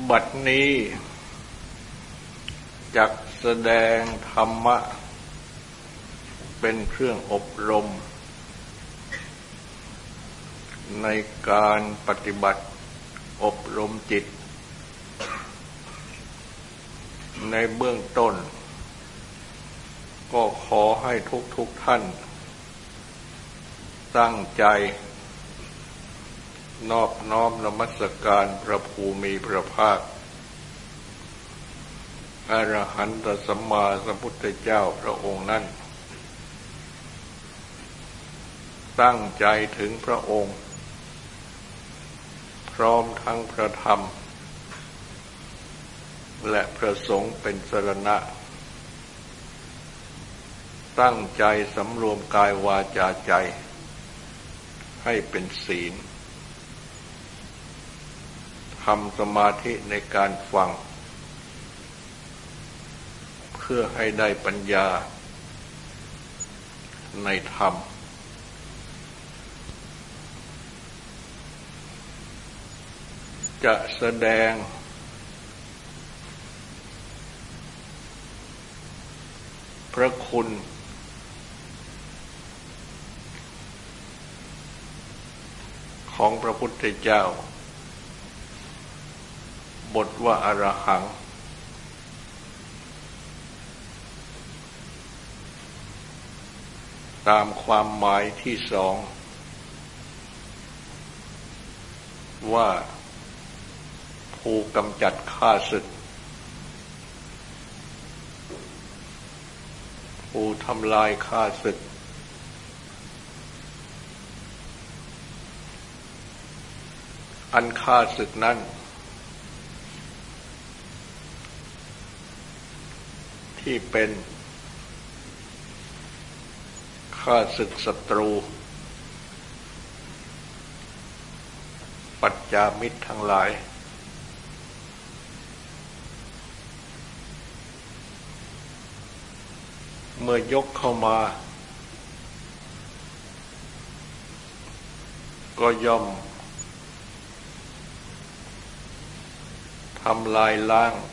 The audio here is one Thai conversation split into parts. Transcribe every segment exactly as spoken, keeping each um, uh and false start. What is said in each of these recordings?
บัดนี้จักแสดงธรรมะเป็นเครื่องอบรมในการปฏิบัติอบรมจิตในเบื้องต้นก็ขอให้ทุกทุกท่านตั้งใจนอบน้อมนมัสการพระภูมิพระภาคอรหันตสัมมาสัมพุทธเจ้าพระองค์นั้นตั้งใจถึงพระองค์พร้อมทั้งพระธรรมและพระสงฆ์เป็นสรณะตั้งใจสำรวมกายวาจาใจให้เป็นศีลทำสมาธิในการฟังเพื่อให้ได้ปัญญาในธรรมจะแสดงพระคุณของพระพุทธเจ้าบทว่าอรหังตามความหมายที่สองว่าผู้กำจัดข้าศึกผู้ทำลายข้าศึกอันข้าศึกนั้นที่เป็นข้าศึกศัตรูปัจจามิตรทั้งหลายเมื่อยกเข้ามาก็ย่อมทำลายล้าง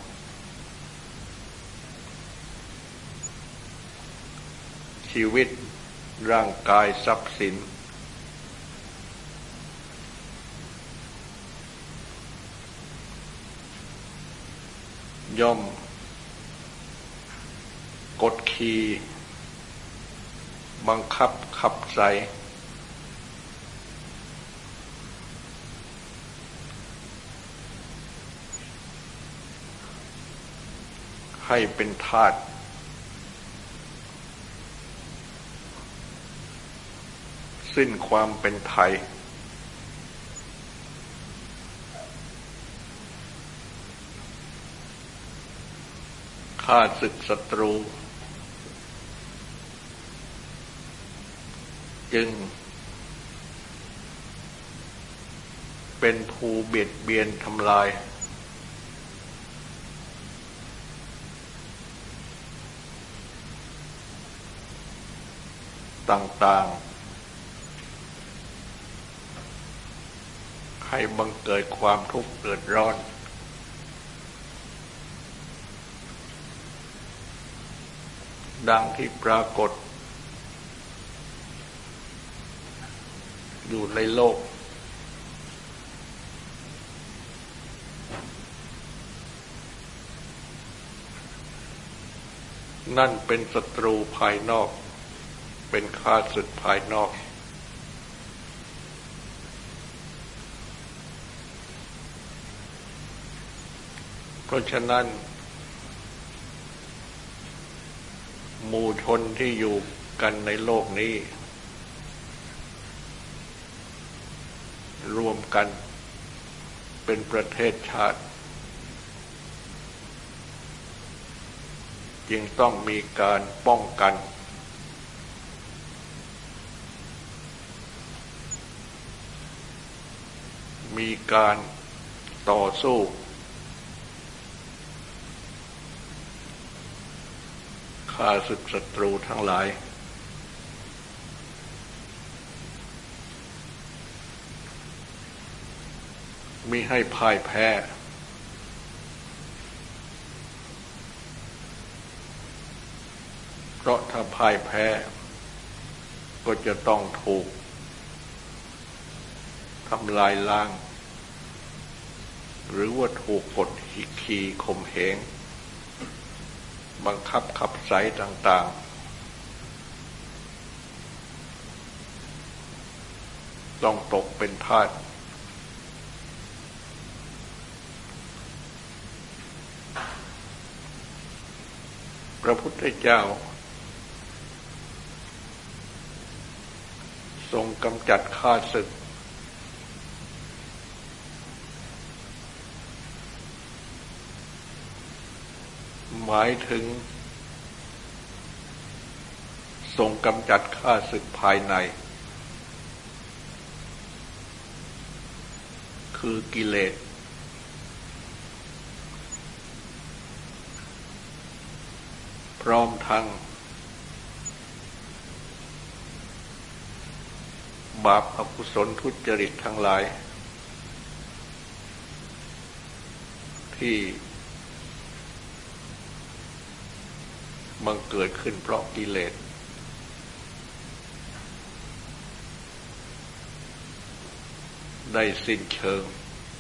ชีวิตร่างกายทรัพย์สินย่อมกดขี่บังคับขับไสให้เป็นทาสสิ้นความเป็นไทยข้าศึกศัตรูจึงเป็นผู้เบียดเบียนทำลายต่างๆให้บังเกิดความทุกข์เดือดร้อนดังที่ปรากฏอยู่ในโลกนั่นเป็นศัตรูภายนอกเป็นข้าศึกภายนอกเพราะฉะนั้นหมู่ชนที่อยู่กันในโลกนี้รวมกันเป็นประเทศชาติจึงต้องมีการป้องกันมีการต่อสู้ข้าศึกศัตรูทั้งหลายมิให้พ่ายแพ้เพราะถ้าพ่ายแพ้ก็จะต้องถูกทำลายล้างหรือว่าถูกกดขี่ข่มเหงบังคับขับไสต่างๆต้องตกเป็นทาสพระพุทธเจ้าทรงกำจัดข้าศึกหมายถึงทรงกำจัดข้าศึกภายในคือกิเลสพร้อมทั้งบาปอกุศลทุจริตทั้งหลายที่บังเกิดขึ้นเพราะกิเลสได้สิ้นเชิง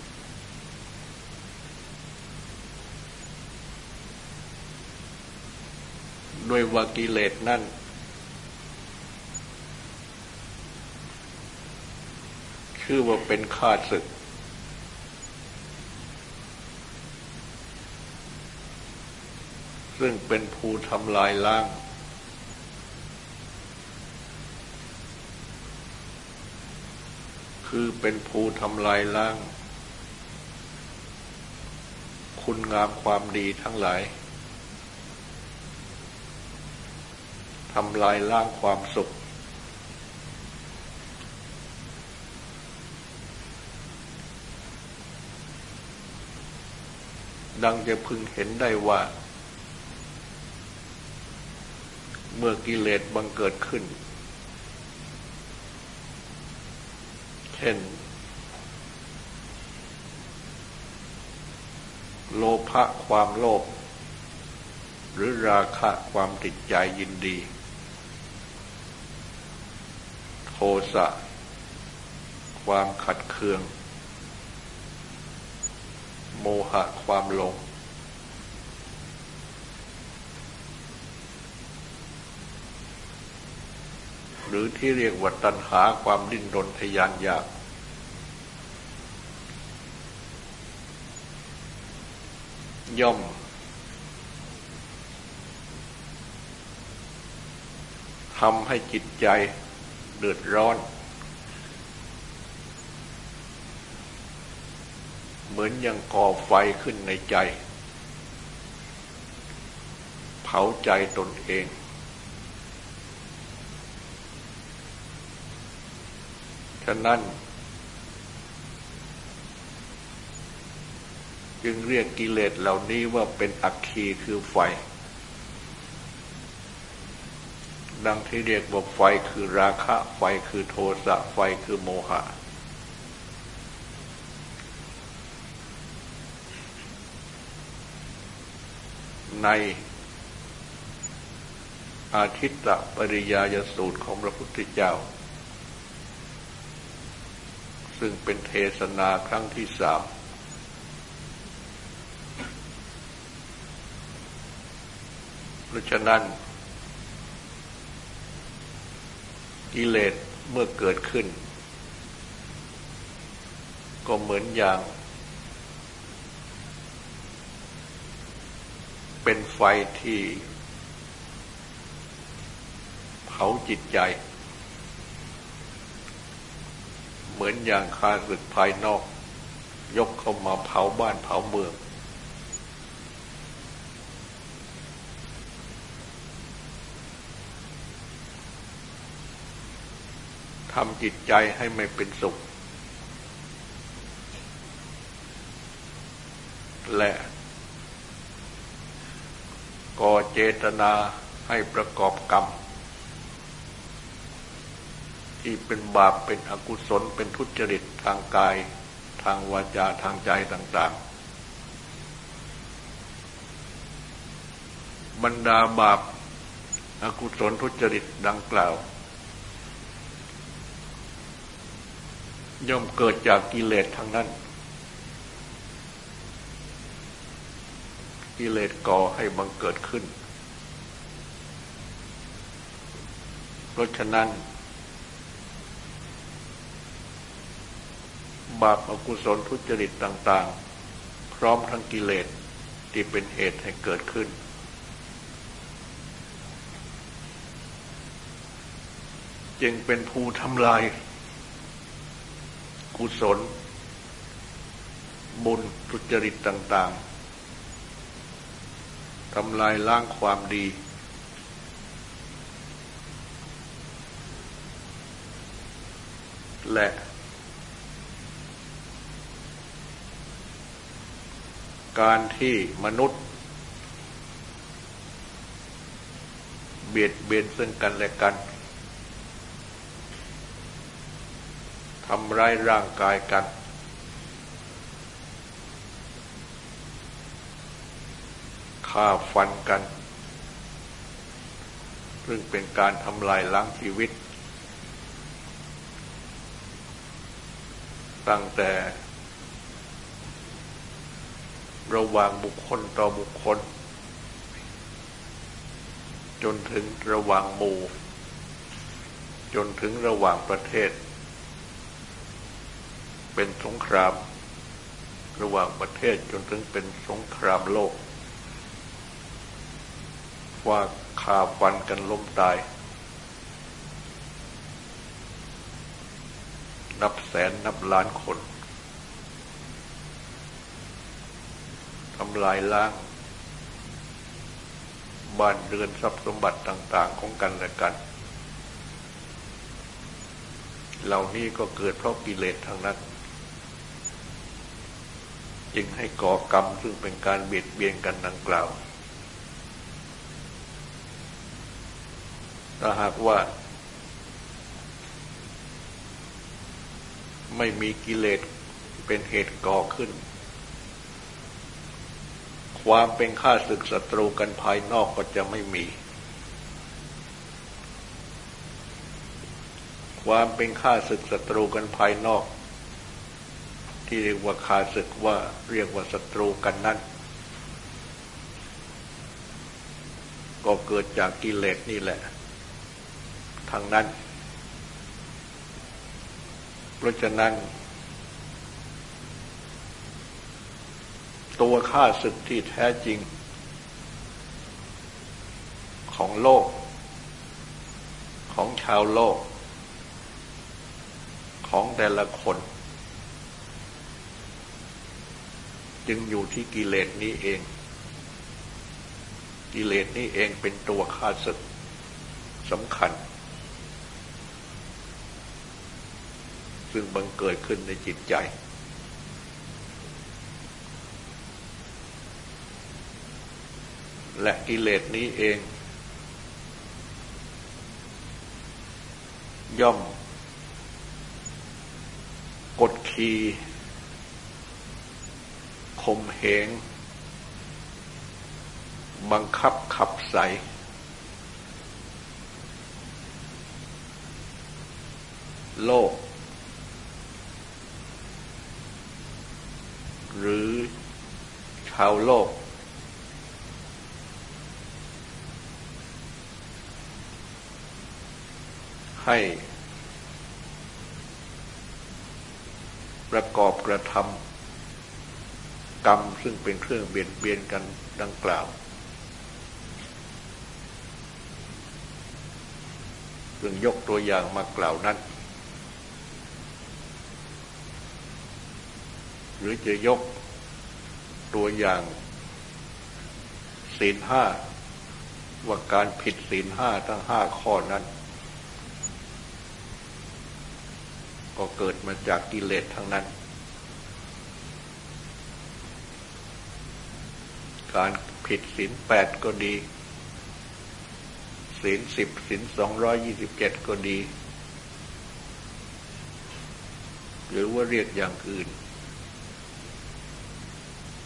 ด้วยว่ากิเลสนั่นชื่อว่าเป็นข้าศึกซึ่งเป็นผู้ทำลายล้างคือเป็นผู้ทำลายล้างคุณงามความดีทั้งหลายทำลายล้างความสุขดังจะพึงเห็นได้ว่าเมื่อกิเลสบังเกิดขึ้นเช่นโลภะความโลภหรือราคะความติดใจยินดีโทสะความขัดเคืองโมหะความหลงหรือที่เรียกว่าตัณหาความดิ้นรนทะยานอยากย่อมทำให้จิตใจเดือดร้อนเหมือนอย่างก่อไฟขึ้นในใจเผาใจตนเองฉะนั้นจึงเรียกกิเลสเหล่านี้ว่าเป็นอัคคีคือไฟดังที่เรียกว่าไฟคือราคะไฟคือโทสะไฟคือโมหะในอาทิตตปริยายสูตรของพระพุทธเจ้าซึ่งเป็นเทศนาครั้งที่สามเพราะฉะนั้นกิเลสเมื่อเกิดขึ้นก็เหมือนอย่างเป็นไฟที่เผาจิตใจเหมือนอย่างข้าศึกภายนอกยกเข้ามาเผาบ้านเผาเมืองทำจิตใจให้ไม่เป็นสุขและก่อเจตนาให้ประกอบกรรมที่เป็นบาปเป็นอกุศลเป็นทุจริตทางกายทางวาจาทางใจต่างๆบรรดาบาปอกุศลทุจริตดังกล่าวย่อมเกิดจากกิเลสทั้งนั้นกิเลสก่อให้บังเกิดขึ้นเพราะฉะนั้นบาปอกุศลทุจริตต่างๆพร้อมทั้งกิเลสที่เป็นเหตุให้เกิดขึ้นจึงเป็นผู้ทำลายกุศลบุญทุจริตต่างๆทำลายล้างความดีและการที่มนุษย์เบียดเบียนซึ่งกันและกันทำร้ายร่างกายกันฆ่าฟันกันซึ่งเป็นการทำลายล้างชีวิตตั้งแต่ระหว่างบุคคลต่อบุคคลจนถึงระหว่างหมู่จนถึงระหว่างประเทศเป็นสงครามระหว่างประเทศจนถึงเป็นสงครามโลกว่าฆ่าฟันกันล้มตายนับแสนนับล้านคนทำลายล้างบ้านเรือนทรัพย์สมบัติต่างๆของกันและกันเหล่านี้ก็เกิดเพราะกิเลสทั้งนั้นจึงให้ก่อกรรมซึ่งเป็นการเบียดเบียนกันดังกล่าวถ้าหากว่าไม่มีกิเลสเป็นเหตุก่อขึ้นความเป็นข้าศึกศัตรูกันภายนอกก็จะไม่มีความเป็นข้าศึกศัตรูกันภายนอกที่เรียกว่าข้าศึกว่าเรียกว่าศัตรูกันนั้นก็เกิดจากกิเลสนี่แหละทั้งนั้นเพราะฉะนั้นตัวข้าศึกที่แท้จริงของโลกของชาวโลกของแต่ละคนจึงอยู่ที่กิเลสนี้เองกิเลสนี้เองเป็นตัวข้าศึกสำคัญซึ่งบังเกิดขึ้นในจิตใจและกิเลสนี้เองย่อมกดขี่ข่มเหงบังคับขับไสโลกหรือชาวโลกให้ประกอบกระทำกรรมซึ่งเป็นเครื่องเบียดเบียนกันดังกล่าวซึ่งยกตัวอย่างมากล่าวนั้นหรือจะยกตัวอย่างศีลห้าว่าการผิดศีลห้าทั้งห้าข้อนั้นก็เกิดมาจากกิเลสทั้งนั้นการผิดศีลแปดก็ดีศีลสิบศีลสองร้อยยี่สิบเจ็ดก็ดีหรือว่าเรียกอย่างอื่น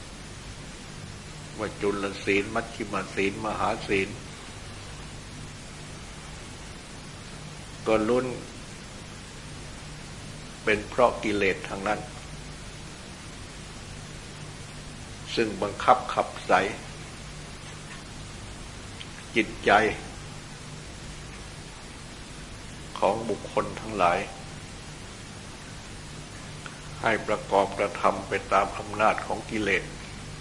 ว่าจุลศีลมัชฌิมศีลมหาศีลก็ล้วนเป็นเพราะกิเลสทางนั้นซึ่งบังคับขับไสจิตใจของบุคคลทั้งหลายให้ประกอบกระทำไปตามอำนาจของกิเลส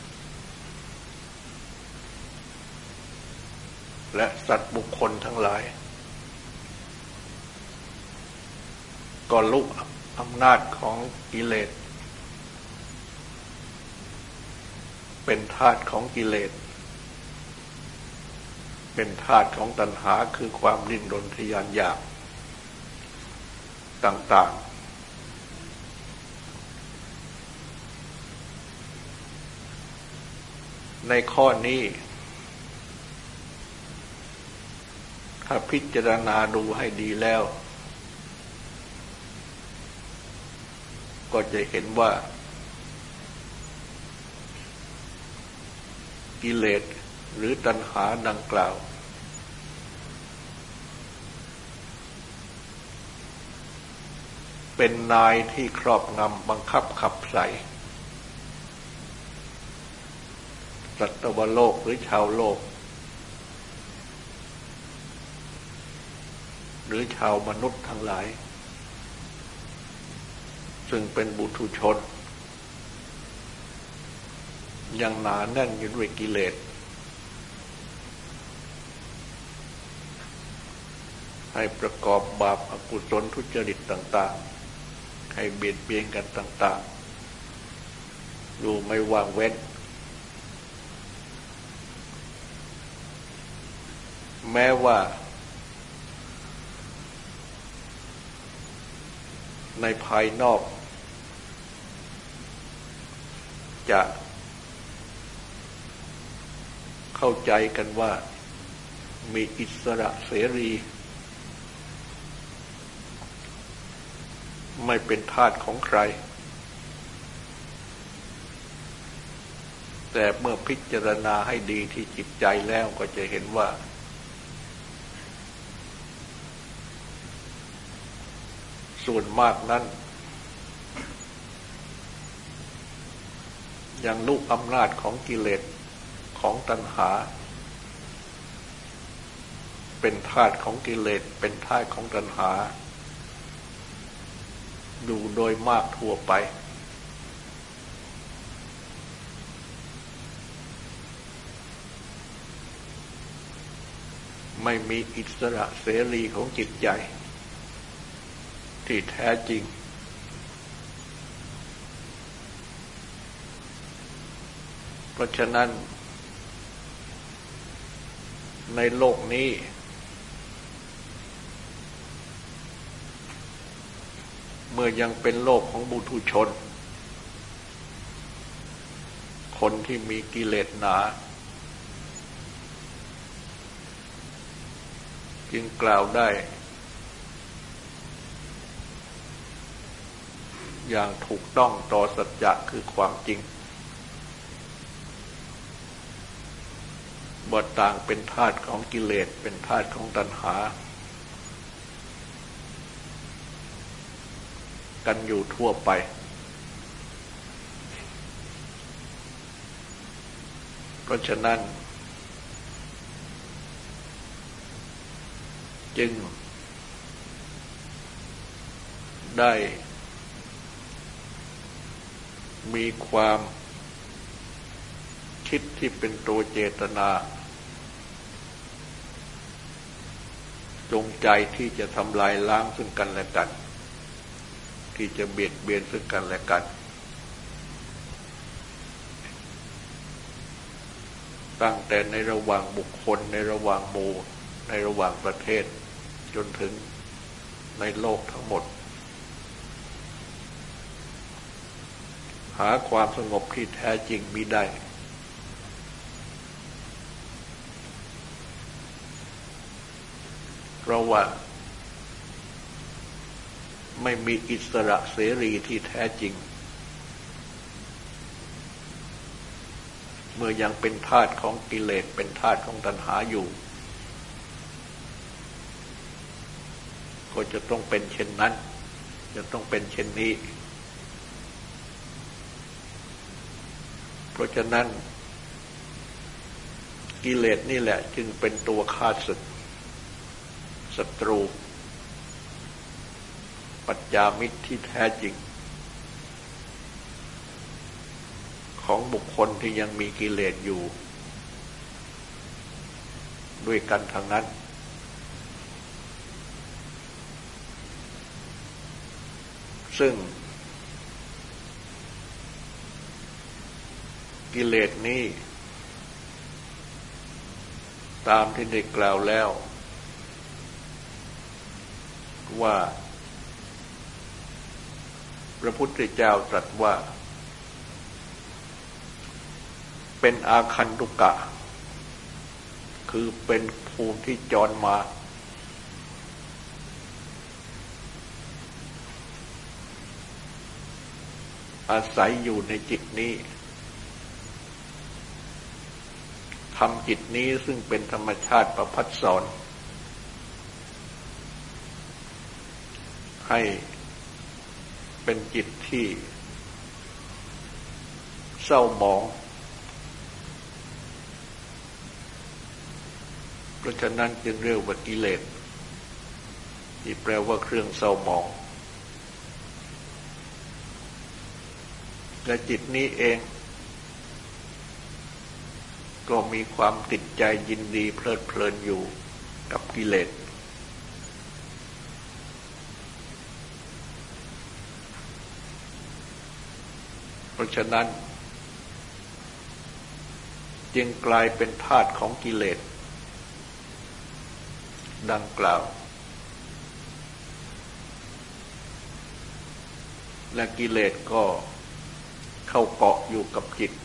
และสัตว์บุคคลทั้งหลายก็ลุกอำนาจของกิเลสเป็นทาสของกิเลสเป็นทาสของตัณหาคือความดิ้นรนทะยานอยากต่างๆในข้อนี้ถ้าพิจารณาดูให้ดีแล้วก็จะเห็นว่ากิเลสหรือตัณหาดังกล่าวเป็นนายที่ครอบงำบังคับขับไสสัตวโลกหรือชาวโลกหรือชาวมนุษย์ทั้งหลายซึ่งเป็นบุถุชนยังหนาแน่นอยู่ด้วยกิเลสให้ประกอบบาปอกุศลทุจริตต่างๆให้เบียดเบียนกันต่างๆอยู่ไม่ว่างเว้นแม้ว่าในภายนอกจะเข้าใจกันว่ามีอิสระเสรีไม่เป็นทาสของใครแต่เมื่อพิจารณาให้ดีที่จิตใจแล้วก็จะเห็นว่าส่วนมากนั้นยังลุกอำนาจของกิเลสของตัณหาเป็นทาสของกิเลสเป็นทาสของตัณหาดูโดยมากทั่วไปไม่มีอิสระเสรีของจิตใจที่แท้จริงเพราะฉะนั้นในโลกนี้เมื่อยังเป็นโลกของบุถุชนคนที่มีกิเลสหนาจึงกล่าวได้อย่างถูกต้องต่อสัจจะคือความจริงบ่ต่างเป็นทาสของกิเลสเป็นทาสของตัณหากันอยู่ทั่วไปเพราะฉะนั้นจึงได้มีความคิดที่เป็นตัวเจตนาจงใจที่จะทำลายล้างซึ่งกันและกันที่จะเบียดเบียนซึ่งกันและกันตั้งแต่ในระหว่างบุคคลในระหว่างหมู่ในระหว่างประเทศจนถึงในโลกทั้งหมดหาความสงบที่แท้จริงมิได้เพราะว่าไม่มีอิสระเสรีที่แท้จริงเมื่อยังเป็นทาสของกิเลสเป็นทาสของตัณหาอยู่ก็จะต้องเป็นเช่นนั้นจะต้องเป็นเช่นนี้เพราะฉะนั้นกิเลสนี่แหละจึงเป็นตัวฆ่าศึกศัตรูปัจจามิตรที่แท้จริงของบุคคลที่ยังมีกิเลสอยู่ด้วยกันทั้งนั้นซึ่งกิเลสนี้ตามที่ได้กล่าวแล้วว่าพระพุทธเจ้าตรัสว่าเป็นอาคันตุกะคือเป็นภูมิที่จรมาอาศัยอยู่ในจิตนี้ทำจิตนี้ซึ่งเป็นธรรมชาติประพัดสอนให้เป็นจิตที่เศร้าหมองเพราะฉะนั้นจึงเรียกว่ากิเลสที่แปลว่าเครื่องเศร้าหมองและจิตนี้เองก็มีความติดใจยินดีเพลิดเพลินอยู่กับกิเลสเพราะฉะนั้นจึงกลายเป็นธาตุของกิเลสดังกล่าวและกิเลสก็เข้าเกาะอยู่กับจิต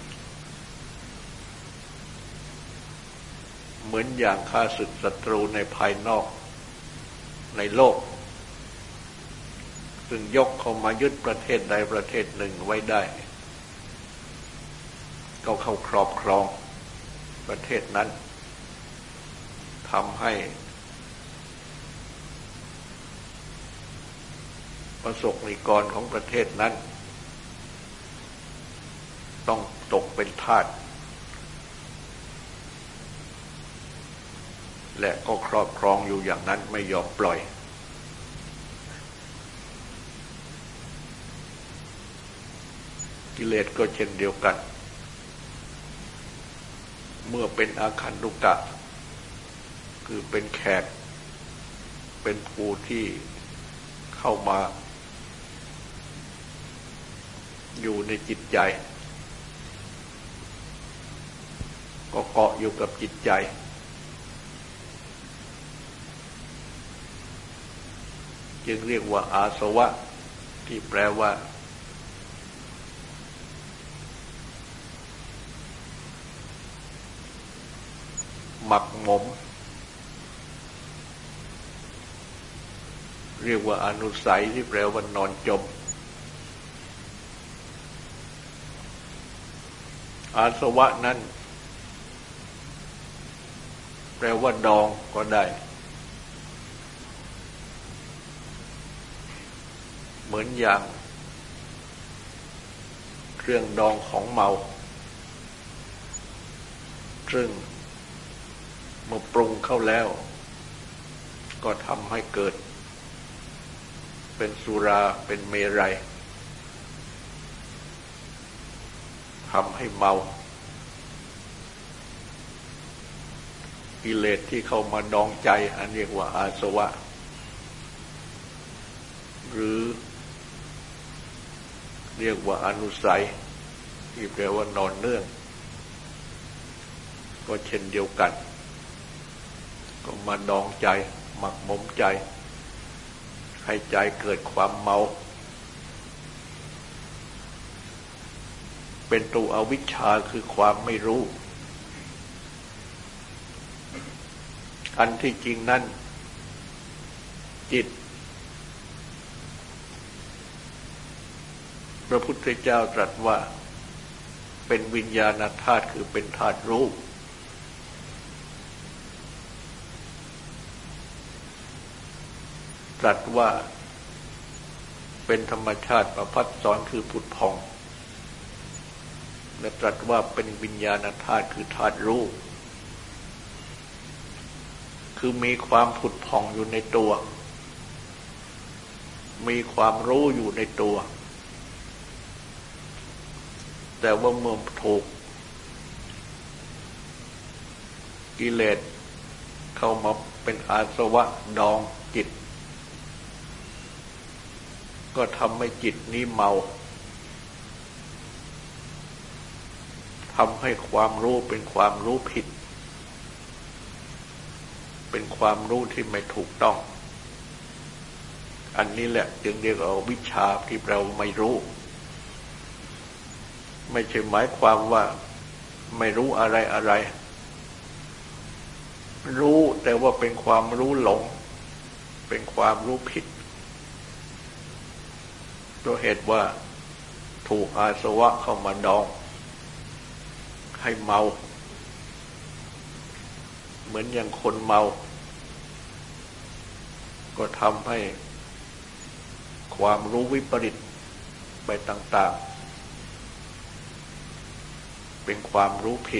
เหมือนอย่างข้าศึกศัตรูในภายนอกในโลกซึ่งยกเข้ามายึดประเทศใดประเทศหนึ่งไว้ได้ก็เข้าครอบครองประเทศนั้นทำให้ประสบนิกรของประเทศนั้นต้องตกเป็นทาสและก็ครอบครองอยู่อย่างนั้นไม่ยอมปล่อยกิเลสก็เช่นเดียวกันเมื่อเป็นอาคันตุกะคือเป็นแขกเป็นผู้ที่เข้ามาอยู่ในจิตใจก็เกาะอยู่กับจิตใจจึงเรียกว่าอาสวะที่แปลว่าหมักหมมเรียกว่าอนุสัยที่แปลว่านอนจมอาสวะนั้นแปลว่าดองก็ได้เหมือนอย่างเครื่องดองของเมาซึ่งเมื่อปรุงเข้าแล้วก็ทำให้เกิดเป็นสุราเป็นเมรัยทำให้เมากิเลสที่เข้ามาดองใจอันเรียกว่าอาสวะหรือเรียกว่าอนุสัยที่แปลว่านอนเนื่องก็เช่นเดียวกันก็มาดองใจหมักหมมใจให้ใจเกิดความเมาเป็นตัวอวิชชาคือความไม่รู้อันที่จริงนั้นจิตพระพุทธเจ้าตรัสว่าเป็นวิญญาณธาตุคือเป็นธาตุรู้ตรัสว่าเป็นธรรมชาติประพัดสอนคือผุดผ่องและตรัสว่าเป็นวิญญาณธาตุคือธาตุรู้คือมีความผุดผ่องอยู่ในตัวมีความรู้อยู่ในตัวแต่ว่าเมื่อถูกกิเลสเข้ามาเป็นอาสวะดองจิตก็ทำให้จิตนี้เมาทำให้ความรู้เป็นความรู้ผิดเป็นความรู้ที่ไม่ถูกต้องอันนี้แหละจึงเรียกว่าวิชชาที่เราไม่รู้ไม่ใช่หมายความว่าไม่รู้อะไรอะไรรู้แต่ว่าเป็นความรู้หลงเป็นความรู้ผิดตัวเหตุว่าถูกอาสวะเข้ามาดองให้เมาเหมือนอย่างคนเมาก็ทำให้ความรู้วิปริตไปต่างๆเป็นความรู้ผิด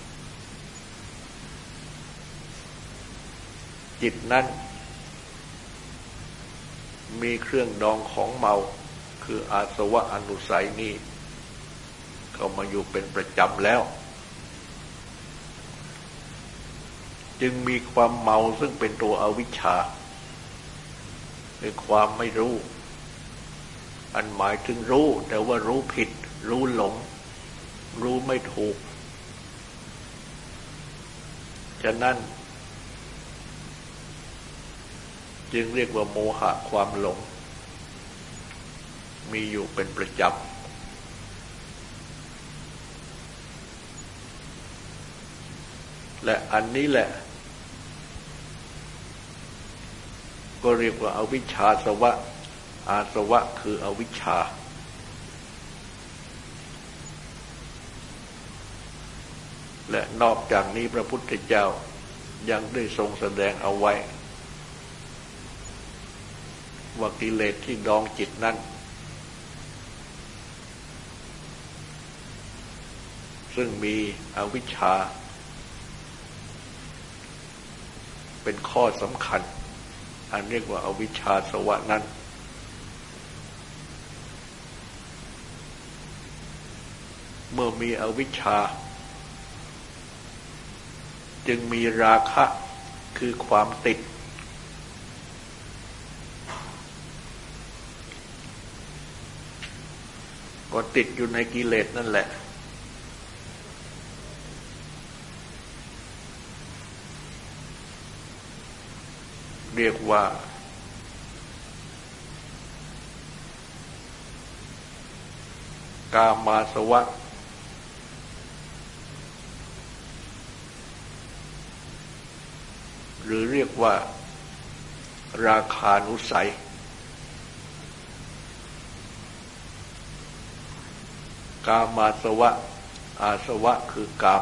จิตนั้นมีเครื่องดองของเมาคืออาสวะอนุสัยนี้เข้ามาอยู่เป็นประจำแล้วจึงมีความเมาซึ่งเป็นตัวอวิชชาคือความไม่รู้อันหมายถึงรู้แต่ว่ารู้ผิดรู้หลงรู้ไม่ถูกฉะนั้นจึงเรียกว่าโมหะความหลงมีอยู่เป็นประจำและอันนี้แหละก็เรียกว่าอวิชชาสวะอาสวะคืออวิชชาและนอกจากนี้พระพุทธเจ้ายังได้ทรงแสดงเอาไว้ว่ากิเลสที่ดองจิตนั้นซึ่งมีอวิชชาเป็นข้อสำคัญอันเรียกว่าอวิชชาสวะนั้นเมื่อมีอวิชชาจึงมีราคะคือความติดก็ติดอยู่ในกิเลสนั่นแหละเรียกว่ากามาสวะหรือเรียกว่าราคานุสัยกามาสวะอาสวะคือกาม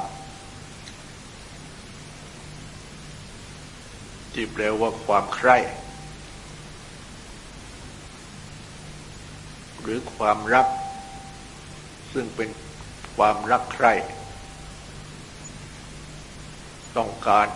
ที่แปลว่าความใคร่หรือความรักซึ่งเป็นความรักใคร่ต้องการ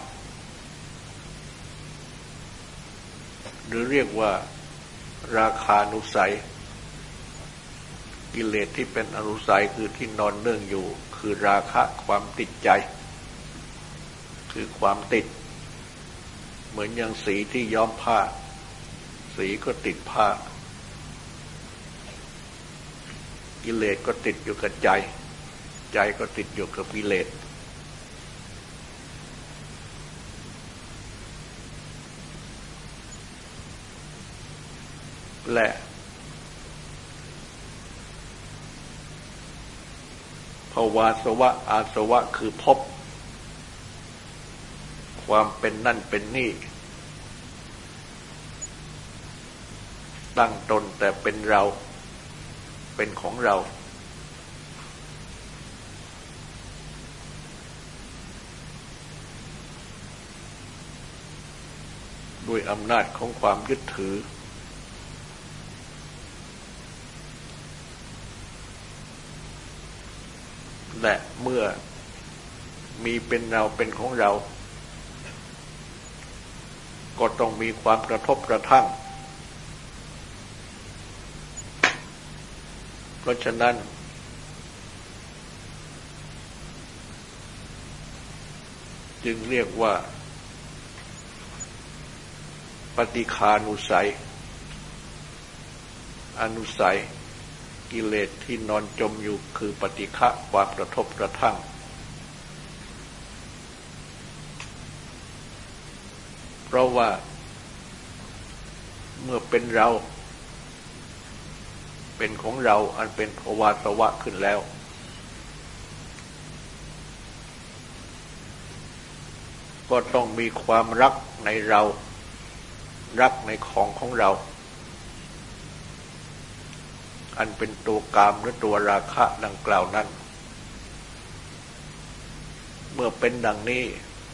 หรือเรียกว่าราคานุสัยกิเลสที่เป็นอนุสัยคือที่นอนเนื่องอยู่คือราคะความติดใจคือความติดเหมือนอย่างสีที่ย้อมผ้าสีก็ติดผ้ากิเลสก็ติดอยู่กับใจใจก็ติดอยู่กับกิเลสและภวาสวะอาสวะคือภพความเป็นนั่นเป็นนี่ตั้งตนแต่เป็นเราเป็นของเราด้วยอำนาจของความยึดถือและเมื่อมีเป็นเราเป็นของเราก็ต้องมีความกระทบกระทั่งเพราะฉะนั้นจึงเรียกว่าปฏิฆานุสัยอนุสัยกิเลสที่นอนจมอยู่คือปฏิฆะความกระทบกระทั่งเพราะว่าเมื่อเป็นเราเป็นของเราอันเป็นภวาสวะขึ้นแล้วก็ต้องมีความรักในเรารักในของของเราอันเป็นตัวกามหรือตัวราคะดังกล่าวนั้นเมื่อเป็นดังนี้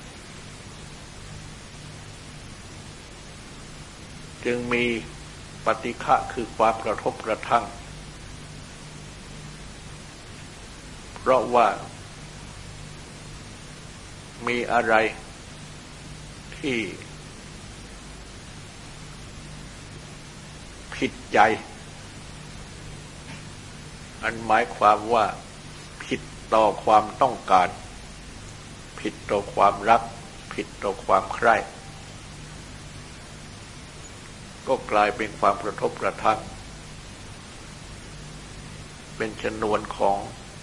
จึงมีปฏิฆะคือความกระทบกระทั่งเพราะว่ามีอะไรที่ผิดใจอันหมายความว่าผิดต่อความต้องการผิดต่อความรักผิดต่อความใคร่ก็กลายเป็นความกระทบกระทั่งเป็นชนวนของ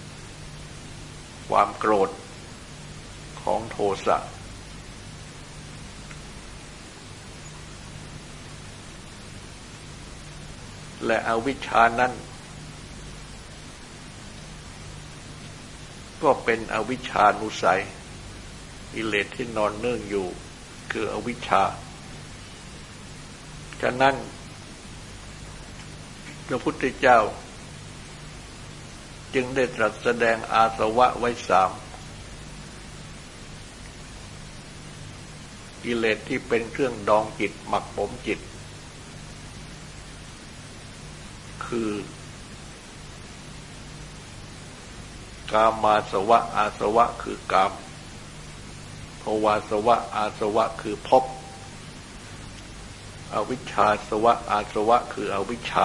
ความโกรธของโทสะและอวิชชานั้นก็เป็นอวิชชานุสัยกิเลสที่นอนเนื่องอยู่คืออวิชชาฉะนั้นพระพุทธเจ้าจึงได้ตรัสแสดงอาสวะไว้สามกิเลสที่เป็นเครื่องดองจิตหมักหมมจิตคือกามาสวะอาสวะคือกามภวาสวะอาสวะคือภพอวิชชาสวะอาสวะคืออวิชชา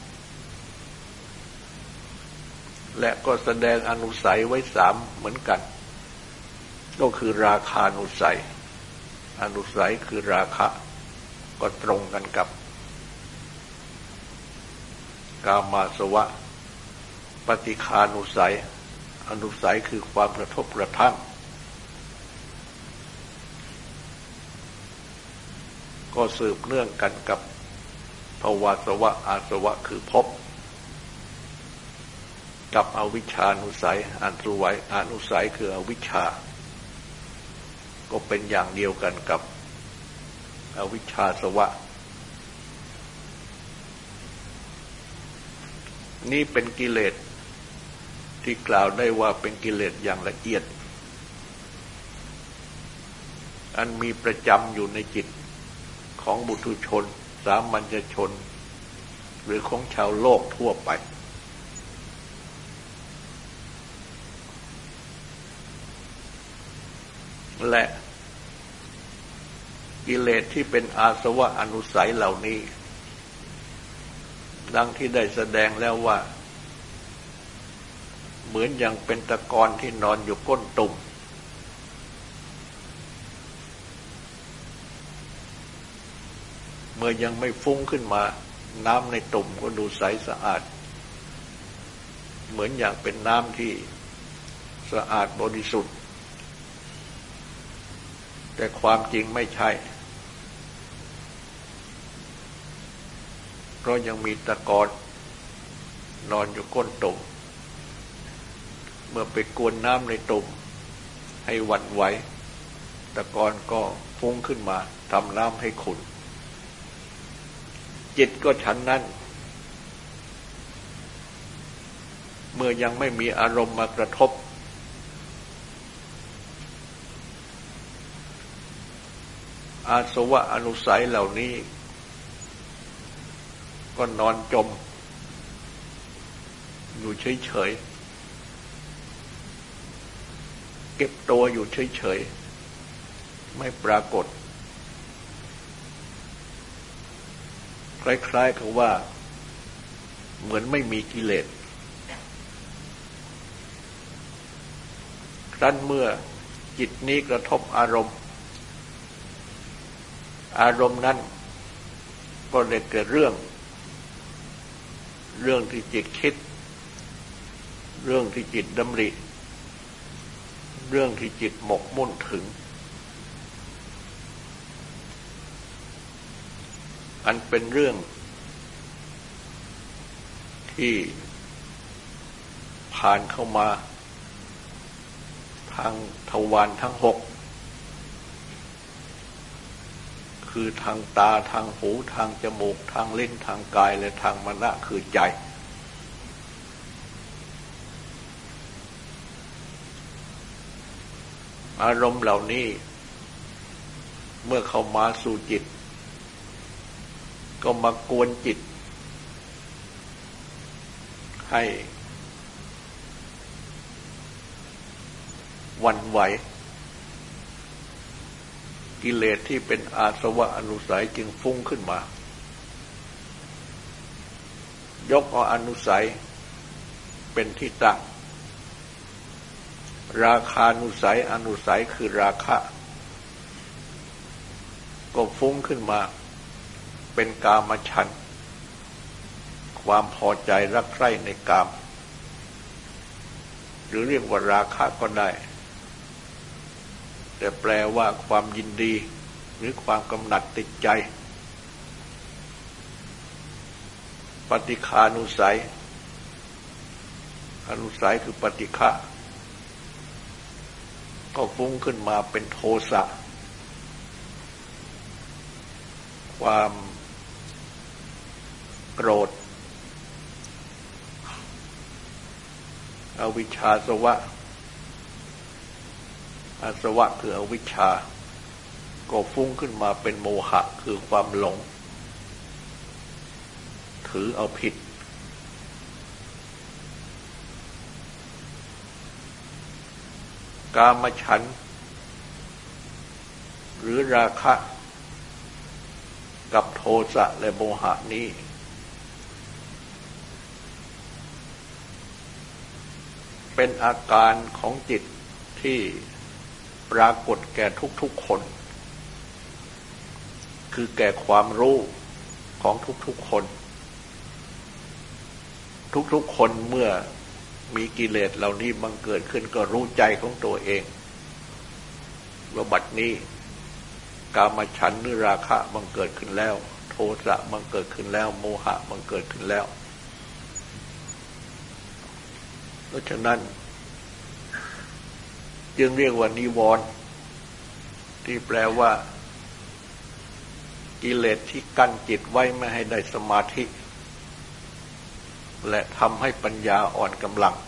และก็แสดงอนุสัยไว้สามเหมือนกันก็คือราคานุสัยอนุสัยคือราคะก็ตรงกันกับกามาสวะปฏิฆานุสัยอนุสัยคือความกระทบกระทั่งก็สืบเนื่องกันกับภวาสวะอาสวะคือภพกับอวิชชานุสัยอนุสัยอนุสัยคืออวิชชาก็เป็นอย่างเดียวกันกับอวิชชาสวะนี่เป็นกิเลสที่กล่าวได้ว่าเป็นกิเลสอย่างละเอียดอันมีประจำอยู่ในจิตของบุถุชนสามัญชนหรือของชาวโลกทั่วไปและกิเลสที่เป็นอาสวะอนุสัยเหล่านี้ดังที่ได้แสดงแล้วว่าเหมือนอย่างเป็นตะกอนที่นอนอยู่ก้นตุ่มเมื่อยังไม่ฟุ้งขึ้นมาน้ำในตุ่มก็ดูใสสะอาดเหมือนอย่างเป็นน้ำที่สะอาดบริสุทธิ์แต่ความจริงไม่ใช่เพราะยังมีตะกอนนอนอยู่ก้นตุ่มเมื่อไปกวนน้ำในตุ่มให้หวั่นไหวตะกอนก็ฟุ้งขึ้นมาทำน้ำให้ขุ่นจิตก็ฉันนั้นเมื่อยังไม่มีอารมณ์มากระทบอาสวะอนุสัยเหล่านี้ก็นอนจมอยู่เฉยๆเก็บตัวอยู่เฉยๆไม่ปรากฏคล้ายๆกับว่าเหมือนไม่มีกิเลสครั้นเมื่อจิตนี้กระทบอารมณ์อารมณ์นั้นก็ได้เกิดเรื่องเรื่องที่จิตคิดเรื่องที่จิตดำริเรื่องที่จิตหมกมุ่นถึงอันเป็นเรื่องที่ผ่านเข้ามาทางทวารทั้งหกคือทางตาทางหูทางจมูกทางลิ้นทางกายและทางมนะคือใจอารมณ์เหล่านี้เมื่อเข้ามาสู่จิตก็มากวนจิตให้หวั่นไหวกิเลสที่เป็นอาสวะอนุสัยจึงฟุ้งขึ้นมายกเอาอนุสัยเป็นที่ตั้งราคานุสัยอนุสัยคือราคะก็ฟุ้งขึ้นมาเป็นกามฉันท์ความพอใจรักใคร่ในกามหรือเรียกว่าราคะก็ได้แต่แปลว่าความยินดีหรือความกำหนัดติดใจปฏิฆานุสัยอนุสัยคือปฏิฆะก็ฟุ้งขึ้นมาเป็นโทสะความโกรธอวิชชาสวะอาสวะคืออวิชชาก็ฟุ้งขึ้นมาเป็นโมหะคือความหลงถือเอาผิดกามฉันท์หรือราคะกับโทสะและโมหะนี้เป็นอาการของจิตที่ปรากฏแก่ทุกๆคนคือแก่ความรู้ของทุกๆคนทุกๆคนเมื่อมีกิเลสเหล่านี้บังเกิดขึ้นก็รู้ใจของตัวเองว่าบัดนี้กามฉันท์หรือราคะบังเกิดขึ้นแล้วโทสะบังเกิดขึ้นแล้วโมหะบังเกิดขึ้นแล้วเพราะฉะนั้นจึงเรียกว่านิวรณ์ที่แปลว่ากิเลสที่กั้นจิตไว้ไม่ให้ได้สมาธิและทำให้ปัญญาอ่อนกำลัง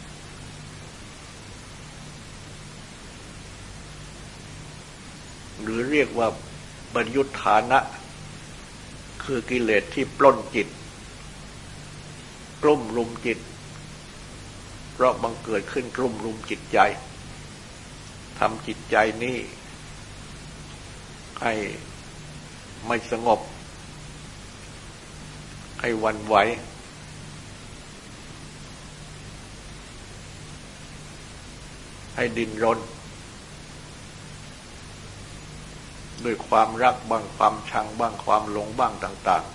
หรือเรียกว่าบรรยุทธานะคือกิเลสที่ปล้นจิตกลุ่มรุมจิตเพราะบังเกิดขึ้นกลุ่มรุมจิตใจทำจิตใจนี้ให้ไม่สงบให้หวั่นไหวให้ดิ้นรนด้วยความรักบ้างความชังบ้างความหลงบ้างต่าง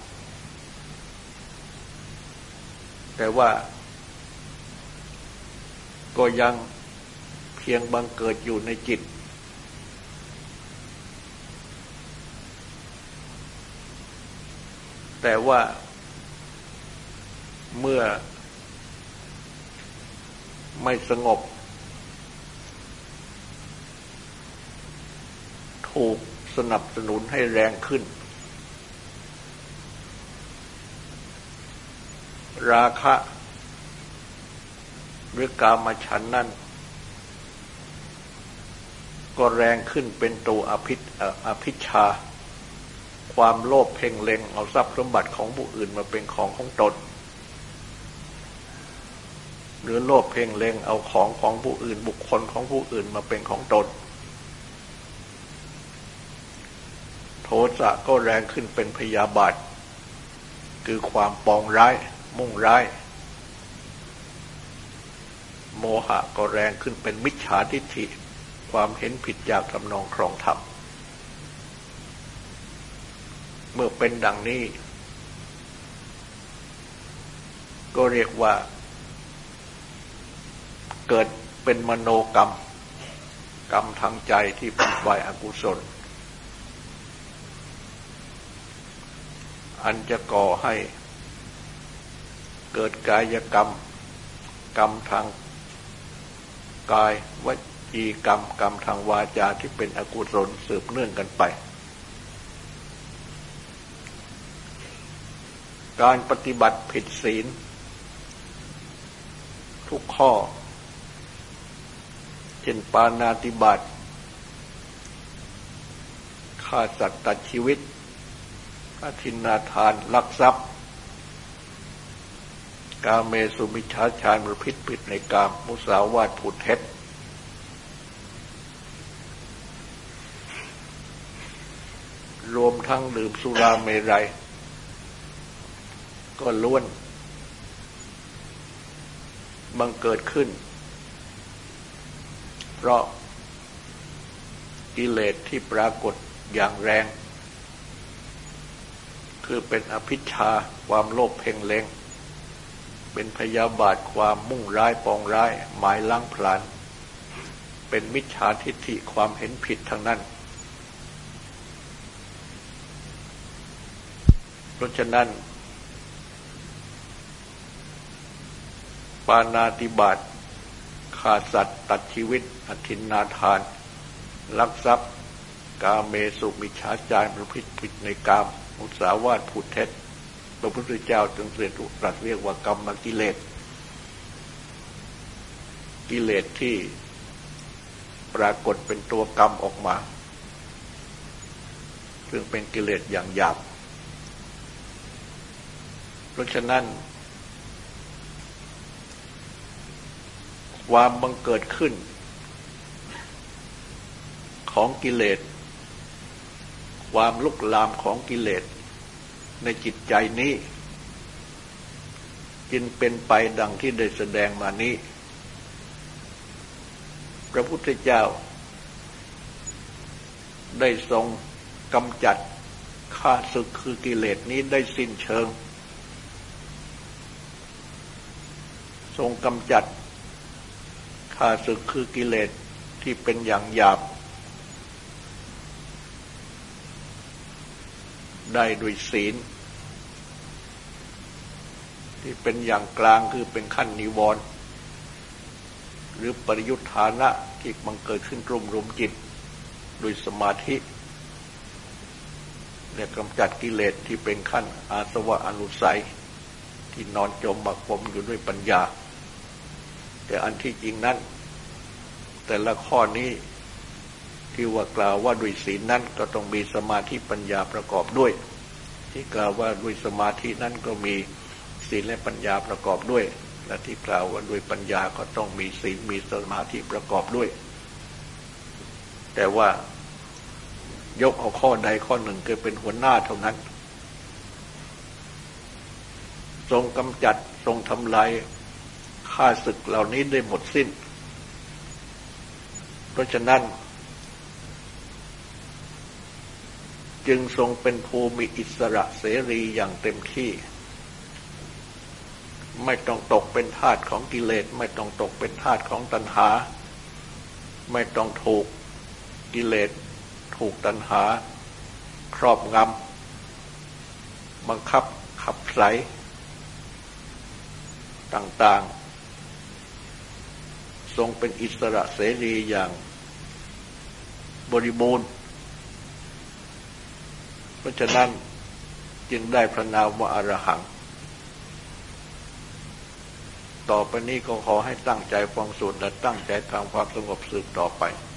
ๆแต่ว่าก็ยังเพียงบังเกิดอยู่ในจิตแต่ว่าเมื่อไม่สงบถูกสนับสนุนให้แรงขึ้นราคะหรือกามฉันท์นั้นก็แรงขึ้นเป็นตัวอภิอภิชาความโลภเพ่งเล็งเอาทรัพย์สมบัติของผู้อื่นมาเป็นของของตนหรือโลภเพ่งเล็งเอาของของผู้อื่นบุคคลของผู้อื่นมาเป็นของตนโทสะก็แรงขึ้นเป็นพยาบาทคือความปองร้ายมุ่งร้ายโมหะก็แรงขึ้นเป็นมิจฉาทิฏฐิความเห็นผิดจากทำนองครองธรรมเมื่อเป็นดังนี้ก็เรียกว่าเกิดเป็นมโนกรรมกรรมทางใจที่เป็นฝ่ายอกุศลอันจะก่อให้เกิดกายกรรมกรรมทางกายวจีกรรมกรรมทางวาจาที่เป็นอกุศลสืบเนื่องกันไปการปฏิบัติผิดศีลทุกข้อเช่นปาณาติบาตฆ่าสัตว์ตัดชีวิตอทินนาทานลักทรัพย์กาเมสุมิจฉาฌานประพฤติผิดในกามมุสาวาทพูดเท็จรวมทั้งดื่มสุราเมรัยก็ล้วนบังเกิดขึ้นเพราะกิเลสที่ปรากฏอย่างแรงคือเป็นอภิชาความโลภเพ่งเล็งเป็นพยาบาทความมุ่งร้ายปองร้ายหมายล้างผลาญเป็นมิจฉาทิฏฐิความเห็นผิดทั้งนั้นเพราะฉะนั้นปาณาติบาตฆ่าสัตว์ตัดชีวิตอทินนาทานลักทรัพย์กาเมสุมิจฉาจารประพฤติผิดในกามมุสาวาทพูดเท็จพระพุทธเจ้าจึงเตรัสเรียกว่ากรรมกิเลสกิเลสที่ปรากฏเป็นตัวกรรมออกมาซึ่งเป็นกิเลสอย่างหยาบเพราะฉะนั้นความบังเกิดขึ้นของกิเลสความลุกลามของกิเลสในจิตใจนี้จึงเป็นไปดังที่ได้แสดงมานี้พระพุทธเจ้าได้ทรงกำจัดข้าศึกคือกิเลสนี้ได้สิ้นเชิงทรงกำจัดข้าศึกคือกิเลสที่เป็นอย่างหยาบได้ด้วยศีลที่เป็นอย่างกลางคือเป็นขั้นนิวรณ์หรือปริยุทธานะที่บังเกิดขึ้นกลุ่มรุมจิตโดยสมาธิและกำจัดกิเลสที่เป็นขั้นอาสวะอนุสัยที่นอนจมหมักหมมอยู่ด้วยปัญญาแต่อันที่จริงนั้นแต่ละข้อนี้ที่ว่ากล่าวว่าด้วยศีลนั้นก็ต้องมีสมาธิปัญญาประกอบด้วยที่กล่าวว่าด้วยสมาธินั้นก็มีศีลและปัญญาประกอบด้วยและที่กล่าวว่าด้วยปัญญาก็ต้องมีศีลมีสมาธิประกอบด้วยแต่ว่ายกเอาข้อใดข้อหนึ่งคือเป็นหัวหน้าเท่านั้นทรงกำจัดทรงทำลายข้าศึกเหล่านี้ได้หมดสิ้นเพราะฉะนั้นจึงทรงเป็นภูมิอิสระเสรีอย่างเต็มที่ไม่ต้องตกเป็นทาสของกิเลสไม่ต้องตกเป็นทาสของตัณหาไม่ต้องถูกกิเลสถูกตัณหาครอบงำบังคับขับไล่ต่างๆทรงเป็นอิสระเสรีอย่างบริบูรณ์เพราะฉะนั้นจึงได้พระนามว่าอรหังต่อไปนี้ก็ขอให้ตั้งใจฟังสวดและตั้งใจทำความสงบสืบต่อไป